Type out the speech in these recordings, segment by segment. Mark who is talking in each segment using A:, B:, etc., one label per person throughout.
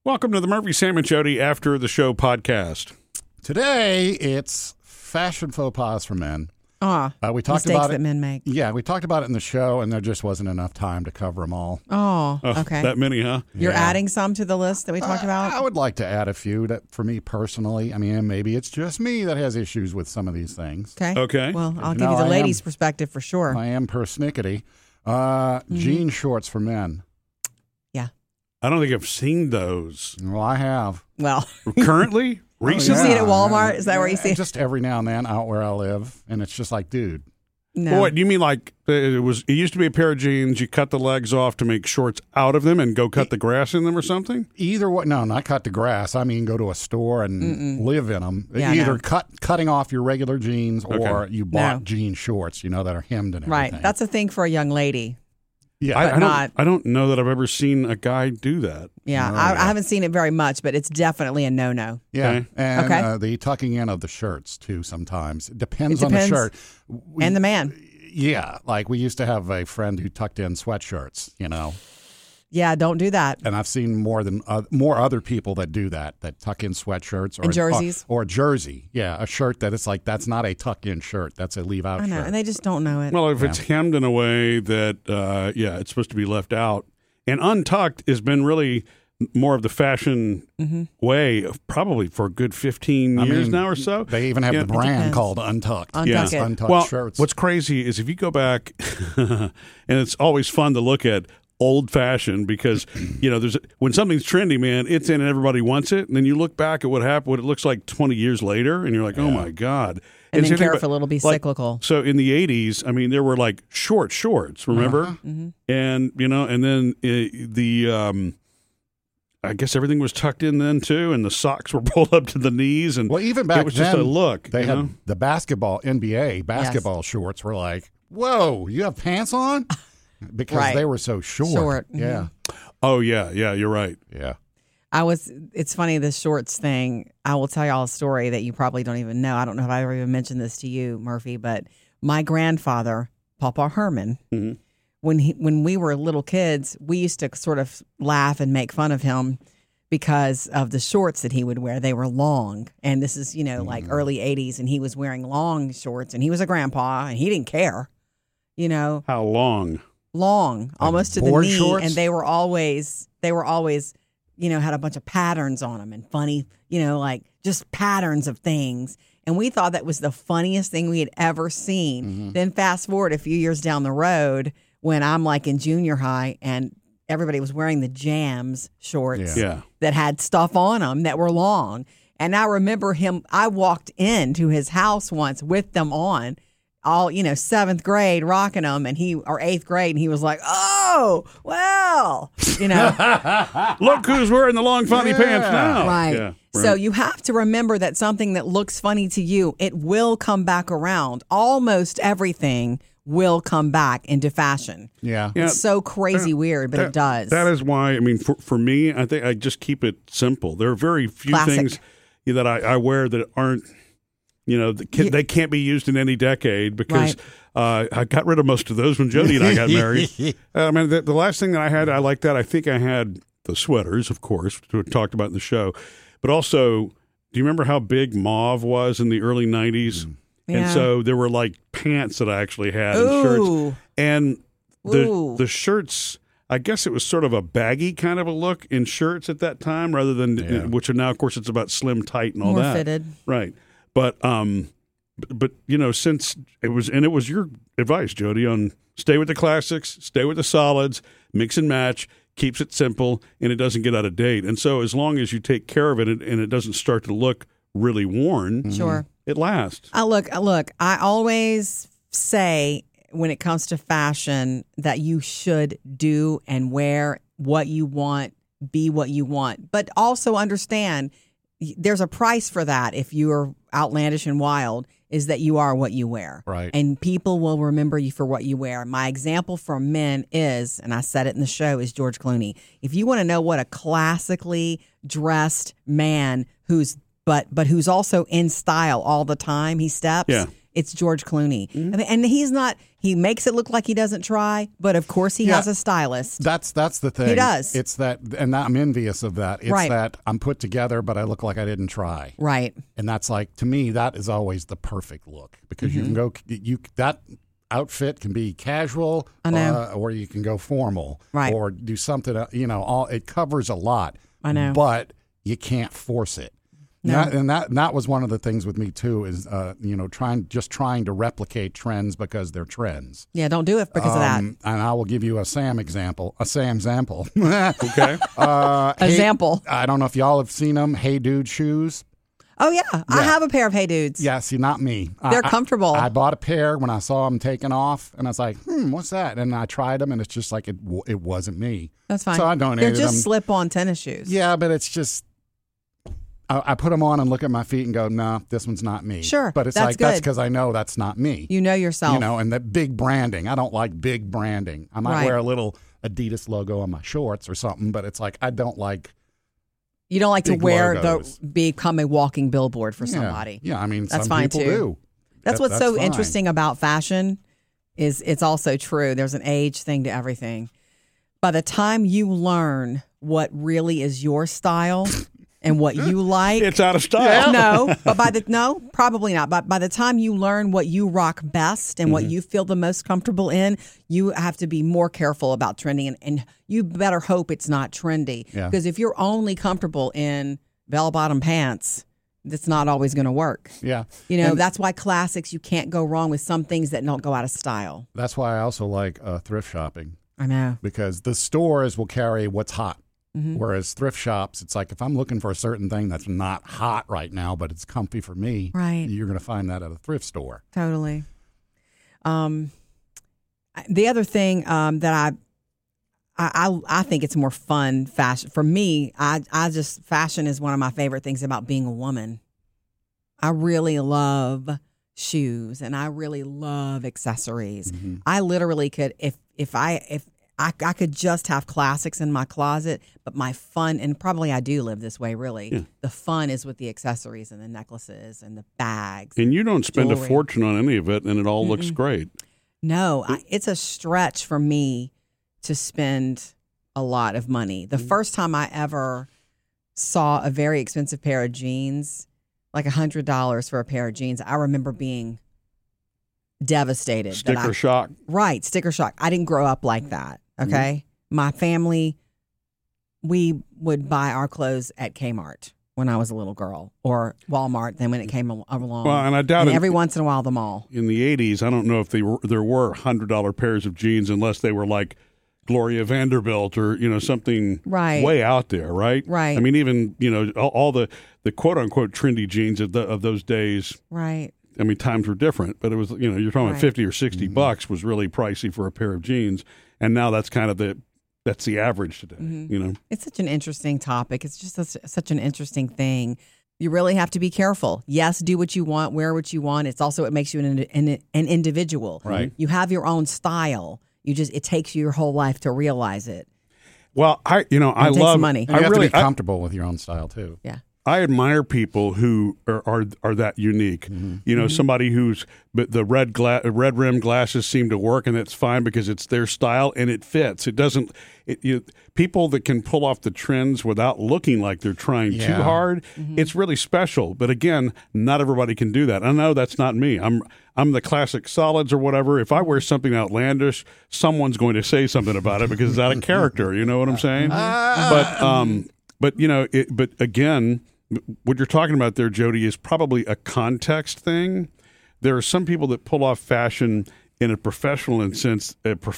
A: Welcome to the Murphy, Sam, and Jody After the Show podcast.
B: Today, it's fashion faux pas for men. We talked
C: mistakes
B: about
C: that
B: it.
C: men make.
B: Yeah, we talked about it in the show, and there just wasn't enough time to cover them all.
C: Oh, okay.
A: That many, huh?
C: You're
B: Yeah.
C: adding some to the list that we talked about?
B: I would like to add a few that, for me personally, I mean, maybe it's just me that has issues with some of these things.
C: Okay. Well, I'll
B: You
C: give you
B: know,
C: the
B: I
C: ladies'
B: am-
C: perspective for sure.
B: I am persnickety. Jean shorts for men.
A: I don't think I've seen those.
B: Well, I have.
C: Well,
A: Currently? Recently?
C: You see it at Walmart? Is that where you see it?
B: Just every now and then out where I live, and it's just like, dude.
C: no.
A: Well, what, you mean like it used to be a pair of jeans, you cut the legs off to make shorts out of them and go cut the grass in them or something?
B: Either way, no, not cut the grass. I mean, go to a store and live in them.
C: Yeah,
B: Either
C: no.
B: cutting off your regular jeans, or
A: Okay.
B: you bought
C: No.
B: jean shorts, that are hemmed and everything.
C: Right. That's a thing for a young lady.
B: yeah.
A: I don't know that I've ever seen a guy do that.
C: Yeah.
B: Oh,
C: I
B: yeah.
C: haven't seen it very much, but it's definitely a no-no.
B: yeah,
A: Okay.
B: and
C: Okay.
B: The tucking in of the shirts too. Sometimes it depends
C: It
B: on the
C: depends.
B: shirt.
C: And the man.
B: Yeah, like we used to have a friend who tucked in sweatshirts,
C: Yeah, don't do that.
B: and I've seen more other people that do that tuck in sweatshirts or
C: And jerseys.
B: or a jersey. Yeah, a shirt that it's like that's not a tuck in shirt. That's a leave out
C: I know.
B: shirt.
C: And they just don't know it.
A: Well, if it's hemmed in a way that, it's supposed to be left out. And untucked has been really more of the fashion way, probably for a good 15 years now or so.
B: They even have
A: Yeah.
B: the brand
C: depends.
B: called Untucked.
C: Untuck it.
B: Untucked
A: Well,
B: shirts.
A: what's crazy is if you go back, and it's always fun to look at old fashioned because when something's trendy, man, it's in and everybody wants it, and then you look back at what happened, what it looks like 20 years later, and you're like, oh my god.
C: And then
A: same thing
C: careful, it'll be cyclical.
A: So in the 80s, I mean, there were like shorts, remember? And and then I guess everything was tucked in then too, and the socks were pulled up to the knees, and
B: Well, even back
A: it was
B: then,
A: just a look.
B: they
A: you
B: had
A: know?
B: the NBA basketball shorts were like, whoa, you have pants on? Because
C: Right.
B: they were so short.
C: Short,
B: Yeah.
A: Oh yeah, you're right.
B: Yeah.
C: It's funny, this shorts thing. I will tell y'all a story that you probably don't even know. I don't know if I ever even mentioned this to you, Murphy, but my grandfather, Papa Herman, when we were little kids, we used to sort of laugh and make fun of him because of the shorts that he would wear. They were long. And this is, like early 80s, and he was wearing long shorts, and he was a grandpa, and he didn't care,
A: How long?
C: long, almost to the
B: board
C: knee.
B: shorts?
C: And they were always, had a bunch of patterns on them and funny, like just patterns of things. And we thought that was the funniest thing we had ever seen. Then fast forward a few years down the road when I'm like in junior high and everybody was wearing the Jams shorts
A: Yeah.
C: that had stuff on them that were long. And I remember I walked into his house once with them on, all, 7th grade, rocking them, or 8th grade, and he was like, oh, well,
A: Look who's wearing the long funny pants now.
C: Right.
A: Yeah,
C: So you have to remember that something that looks funny to you, it will come back around. Almost everything will come back into fashion.
B: Yeah.
A: Yeah.
C: It's so crazy weird, but it does.
A: That is why, I mean, for me, I think I just keep it simple. There are very few
C: Classic.
A: things that I wear that aren't, they can't be used in any decade because I got rid of most of those when Jody and I got married. I mean, the last thing that I had, I like that. I think I had the sweaters, of course, which we talked about in the show. But also, do you remember how big mauve was in the early 90s? And
C: Yeah.
A: so there were like pants that I actually had and
C: Ooh.
A: shirts. And
C: Ooh.
A: the shirts, I guess it was sort of a baggy kind of a look in shirts at that time rather than, which are now, of course, it's about slim, tight and all
C: More
A: that.
C: fitted.
A: Right. But since it was your advice, Jody, on stay with the classics, stay with the solids, mix and match, keeps it simple, and it doesn't get out of date. And so as long as you take care of it and it doesn't start to look really worn,
C: Sure.
A: it lasts.
C: Look, I always say when it comes to fashion that you should do and wear what you want, be what you want, but also understand there's a price for that. If you are outlandish and wild, is that you are what you wear.
B: Right.
C: And people will remember you for what you wear. My example for men is, and I said it in the show, is George Clooney. If you want to know what a classically dressed man who's also in style all the time, he steps, it's George Clooney. I mean, and he's not. He makes it look like he doesn't try, but of course he has a stylist.
B: That's the thing.
C: He does.
B: It's that, and I'm envious of that. It's that I'm put together, but I look like I didn't try.
C: Right.
B: And that's like, to me, that is always the perfect look because you can go. That outfit can be casual, or you can go formal,
C: right, or
B: do something. It covers a lot.
C: I know,
B: but you can't force it.
C: No.
B: And that was one of the things with me too is trying to replicate trends because they're trends.
C: Yeah, don't do it because of that. And
B: I will give you a Sam example.
A: Okay.
C: Example.
B: I don't know if y'all have seen them. Hey Dude shoes.
C: Oh yeah, I have a pair of Hey Dudes.
B: Yeah, see, not me.
C: They're comfortable.
B: I bought a pair when I saw them taking off, and I was like, what's that? And I tried them, and it's just like it wasn't me.
C: That's fine.
B: So I donated them.
C: They're just slip-on tennis shoes.
B: Yeah, but it's just. I put them on and look at my feet and go, no, this one's not me.
C: Sure,
B: but it's
C: that's
B: that's because I know that's not me.
C: You know yourself.
B: And that big branding. I don't like big branding. I might wear a little Adidas logo on my shorts or something, but it's like I don't like.
C: You don't like to wear
B: logos.
C: become a walking billboard for somebody.
B: Yeah, I mean,
C: that's
B: some
C: fine
B: people
C: too.
B: do.
C: That's what's so
B: fine.
C: interesting about fashion is it's also true. There's an age thing to everything. By the time you learn what really is your style and what you like,
A: it's out of style.
C: No, but probably not. But by the time you learn what you rock best and what you feel the most comfortable in, you have to be more careful about trending, and you better hope it's not trendy. Because if you're only comfortable in bell-bottom pants, that's not always going to work.
B: Yeah.
C: That's why classics, you can't go wrong with some things that don't go out of style.
B: That's why I also like thrift shopping.
C: I know.
B: Because the stores will carry what's hot. Whereas thrift shops, it's like if I'm looking for a certain thing that's not hot right now, but it's comfy for me,
C: right,
B: you're going to find that at a thrift store.
C: Totally. The other thing that I think it's more fun fashion for me. Fashion is one of my favorite things about being a woman. I really love shoes and I really love accessories. I literally could if I could just have classics in my closet, but my fun, and probably I do live this way really, the fun is with the accessories and the necklaces and the bags.
A: And you don't spend
C: jewelry.
A: A fortune on any of it, and it all looks great.
C: No, it's a stretch for me to spend a lot of money. The first time I ever saw a very expensive pair of jeans, like $100 for a pair of jeans, I remember being devastated.
A: Sticker shock.
C: Right, sticker shock. I didn't grow up like that. Okay. My family, we would buy our clothes at Kmart when I was a little girl, or Walmart then when it came along.
A: Well, and I doubt
C: every once in a while the mall.
A: In the 80s, I don't know if there were $100 pairs of jeans unless they were like Gloria Vanderbilt or something way out there, right?
C: Right.
A: I mean, even all the quote unquote trendy jeans of those days.
C: Right.
A: I mean, times were different, but it was you're talking about $50 or $60 was really pricey for a pair of jeans. And now that's kind of that's the average today.
C: It's such an interesting topic. It's just such an interesting thing. You really have to be careful. Yes, do what you want, wear what you want. It's also, it makes you an individual.
B: Right.
C: You have your own style. It takes you your whole life to realize it.
A: Well, I love
C: money.
B: And you have to be comfortable with your own style too.
C: Yeah.
A: I admire people who are that unique. Somebody who's the red rim glasses seem to work, and that's fine because it's their style and it fits. It doesn't. People that can pull off the trends without looking like they're trying too hard. It's really special. But again, not everybody can do that. I know that's not me. I'm the classic solids or whatever. If I wear something outlandish, someone's going to say something about it because it's out of character. You know what I'm saying? But again. What you're talking about there, Jody, is probably a context thing. There are some people that pull off fashion in a professional sense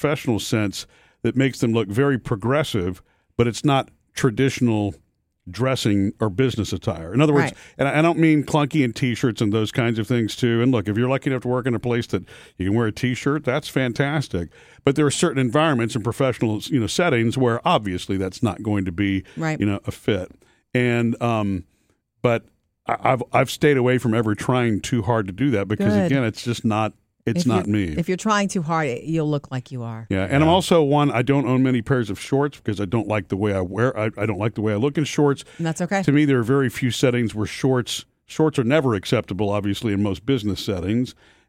A: that makes them look very progressive, but it's not traditional dressing or business attire. In other words, and I don't mean clunky and T-shirts and those kinds of things too. And look, if you're lucky enough to work in a place that you can wear a T-shirt, that's fantastic. But there are certain environments and professional settings where obviously that's not going to be a fit. And but I've stayed away from ever trying too hard to do that because again, it's just not. It's not me.
C: If you're trying too hard, you'll look like you are.
A: Yeah, and I'm also I don't own many pairs of shorts because I don't like the way I wear. I don't like the way I look in shorts.
C: And that's okay.
A: To me, there are very few settings where shorts are never acceptable. Obviously, in most business settings,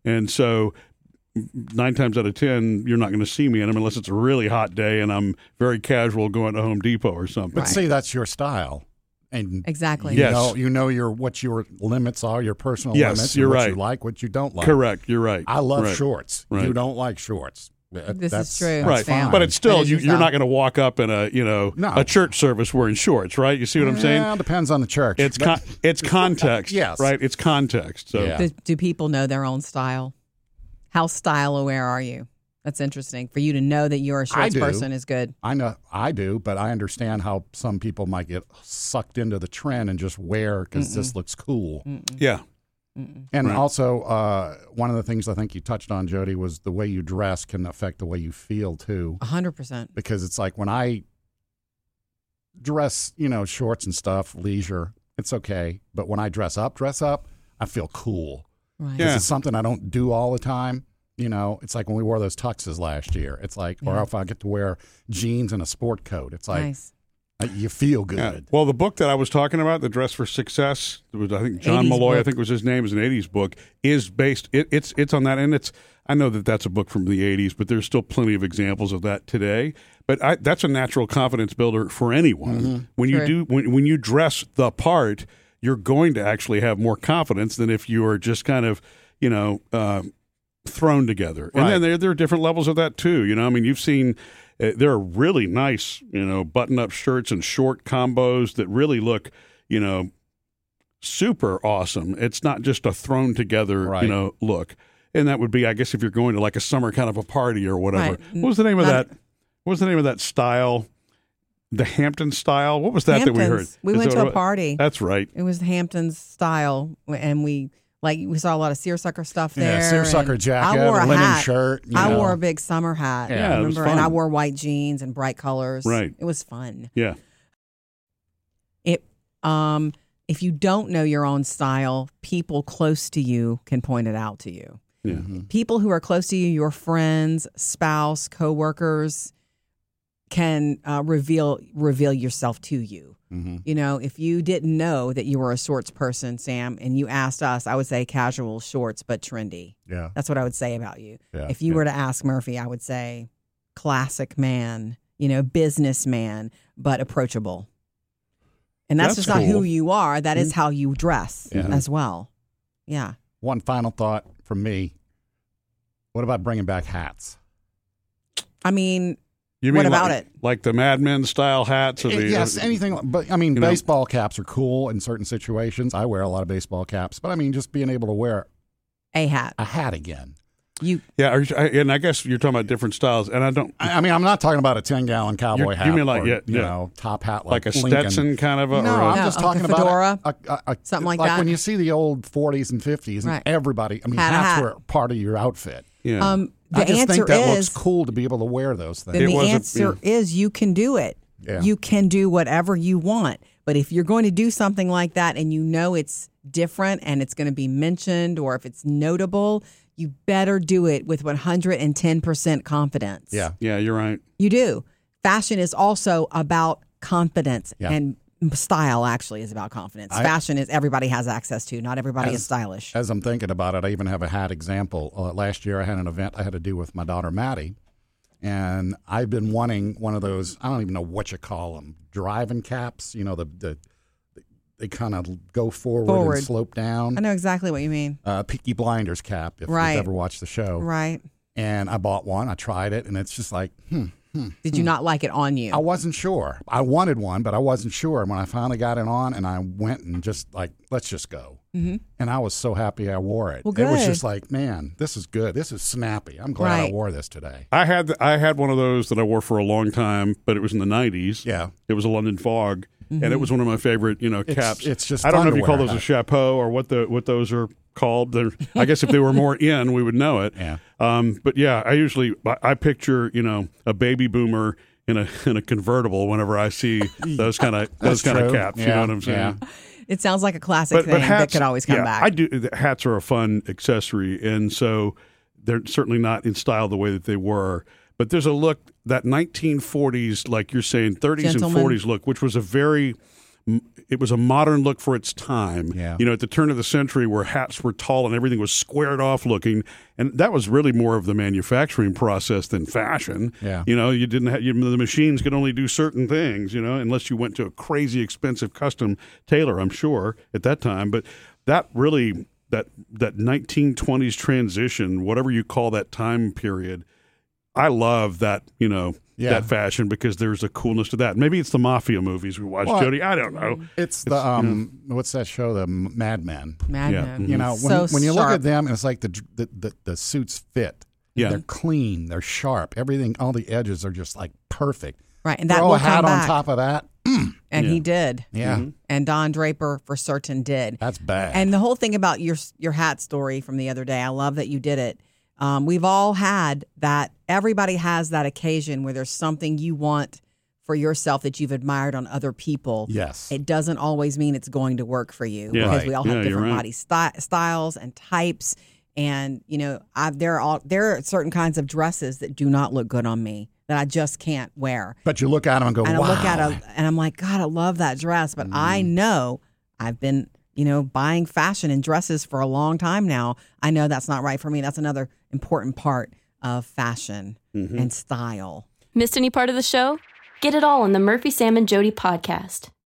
A: And so 9 times out of 10, you're not going to see me in them unless it's a really hot day and I'm very casual going to Home Depot or something.
B: But see, that's your style. And
C: exactly.
B: You know what your limits are, your personal limits.
A: You're
B: what
A: right.
B: You like, what you don't like.
A: Correct. You're right.
B: I love
A: right.
B: shorts.
A: Right.
B: You don't like shorts.
C: This is true.
A: Right.
B: Fine.
A: But it's still, you're not going to walk up in a church service wearing shorts, right? You see what I'm saying?
B: Yeah, depends on the church.
A: It's context.
B: Yes.
A: Right? It's context. So.
B: Yeah.
C: Do people know their own style? How style aware are you? That's interesting. For you to know that you're a shorts person is good.
B: I know I do, but I understand how some people might get sucked into the trend and just wear because this looks cool.
A: Yeah.
B: And also, one of the things I think you touched on, Jody, was the way you dress can affect the way you feel too.
C: 100%.
B: Because it's like when I dress, shorts and stuff, leisure, it's okay. But when I dress up, I feel cool.
C: Right.
B: Yeah. It's something I don't do all the time. It's like when we wore those tuxes last year. It's like, or if I get to wear jeans and a sport coat, it's like,
C: nice.
B: You feel good.
A: Yeah. Well, the book that I was talking about, The Dress for Success, it was, I think John Malloy, book. I think was his name, is an 80s book, is based, it's on that. And I know that that's a book from the 80s, but there's still plenty of examples of that today. But that's a natural confidence builder for anyone. Mm-hmm. When you dress the part, you're going to actually have more confidence than if you are just kind of, thrown together.
B: Right.
A: And then there are different levels of that too. You've seen there are really nice, button-up shirts and short combos that really look, super awesome. It's not just a thrown together, look. And that would be, I guess, if you're going to like a summer kind of a party or whatever.
C: Right.
A: What was the name of that? What was the name of that style? The Hampton style? What was that
C: Hamptons.
A: That we heard?
C: We went to a party.
A: That's right.
C: It was Hampton's style, and we saw a lot of seersucker stuff there.
B: Yeah, seersucker jacket,
C: I wore a
B: linen
C: hat.
B: shirt.
C: I wore a big summer hat.
A: Yeah,
C: remember?
A: it was fun.
C: And I wore white jeans and bright colors.
A: Right.
C: It was fun.
A: Yeah.
C: If you don't know your own style, people close to you can point it out to you.
A: Yeah.
B: Mm-hmm.
C: People who are close to you, your friends, spouse, coworkers, can reveal yourself to you.
B: Mm-hmm.
C: If you didn't know that you were a shorts person, Sam, and you asked us, I would say casual shorts, but trendy.
B: Yeah.
C: That's what I would say about you.
B: Yeah.
C: If you were to ask Murphy, I would say classic man, businessman, but approachable. And that's just
A: cool.
C: not who you are. That is how you dress as well. Yeah.
B: One final thought from me. What about bringing back hats?
C: I mean,
A: You
C: what
A: mean
C: about it?
A: Like the Mad Men style hats? Or
B: Yes, anything. But baseball caps are cool in certain situations. I wear a lot of baseball caps. But just being able to wear
C: a hat
B: again.
A: And I guess you're talking about different styles. And I don't.
B: I'm not talking about a 10-gallon cowboy hat.
A: You mean like
B: top hat
A: like a
B: Lincoln.
A: Stetson kind of a?
B: No, I'm just talking
C: a fedora,
B: about
C: something like
B: that.
C: Like
B: when you see the old 40s and 50s, and everybody. Hats were part of your outfit.
A: Yeah.
C: The
B: I just
C: answer
B: think that
C: is,
B: looks cool to be able to wear those things.
C: Then the answer is you can do it.
B: Yeah.
C: You can do whatever you want. But if you're going to do something like that and it's different and it's going to be mentioned or if it's notable, you better do it with 110% confidence.
B: Yeah.
A: Yeah, you're right.
C: You do. Fashion is also about confidence
B: Yeah.
C: and style actually is about confidence. Fashion is everybody has access to. Not everybody is stylish.
B: As I'm thinking about it, I even have a hat example. Last year I had an event I had to do with my daughter Maddie, and I've been wanting one of those, I don't even know what you call them, driving caps, they kind of go forward and slope down.
C: I know exactly what you mean.
B: Peaky Blinders cap, if you've ever watched the show.
C: Right.
B: And I bought one, I tried it, and it's just like,
C: Did you not like it on you?
B: I wasn't sure. I wanted one, but I wasn't sure. And when I finally got it on, and I went and just like, let's just go. Mm-hmm. And I was so happy I wore it.
C: Well, good.
B: It was just like, man, this is good. This is snappy. I'm glad I wore this today.
A: I had one of those that I wore for a long time, but it was in the 90s.
B: Yeah.
A: It was a London Fog, and it was one of my favorite, caps.
B: It's just
A: I don't know
B: fun
A: if you
B: to
A: call
B: wear.
A: those a chapeau or what those are called. I guess if they were more in, we would know it.
B: Yeah.
A: But yeah, I picture, a baby boomer in a convertible whenever I see those kind of caps.
B: Yeah.
A: You know what I'm saying?
B: Yeah.
C: It sounds like a classic thing that could always come back.
A: I do. The hats are a fun accessory, and so they're certainly not in style the way that they were. But there's a look, that 1940s, like you're saying, 30s
C: Gentleman.
A: and 40s look, which was a very it was a modern look for its time.
B: Yeah.
A: You know, at the turn of the century where hats were tall and everything was squared off looking. And that was really more of the manufacturing process than fashion.
B: Yeah.
A: You know, you didn't have, the machines could only do certain things, you know, unless you went to a crazy expensive custom tailor, I'm sure, at that time. But that really, that 1920s transition, whatever you call that time period, I love that, you know, that fashion because there's a coolness to that. Maybe it's the mafia movies we watch, Jody. I don't know.
B: It's the what's that show? The Mad Men.
C: Mad Men.
B: You know, when you look at them, it's like the suits fit.
A: Yeah,
B: they're clean. They're sharp. Everything, all the edges are just like perfect.
C: Right, and that
B: throw
C: will
B: a hat
C: come back.
B: on top of that.
C: And he did.
B: Yeah.
C: And Don Draper for certain did.
B: That's bad.
C: And the whole thing about your hat story from the other day, I love that you did it. We've all had that. Everybody has that occasion where there's something you want for yourself that you've admired on other people.
B: Yes.
C: It doesn't always mean it's going to work for you
A: Yeah.
C: because we all have different
A: you're right.
C: body styles and types. And, you know, there are certain kinds of dresses that do not look good on me that I just can't wear.
B: But you look at them and go,
C: And
B: wow.
C: I look at it and I'm like, God, I love that dress. But I know I've been, you know, buying fashion and dresses for a long time now. I know that's not right for me. That's another important part of fashion and style.
D: Missed any part of the show? Get it all on the Murphy, Sam, and Jody podcast.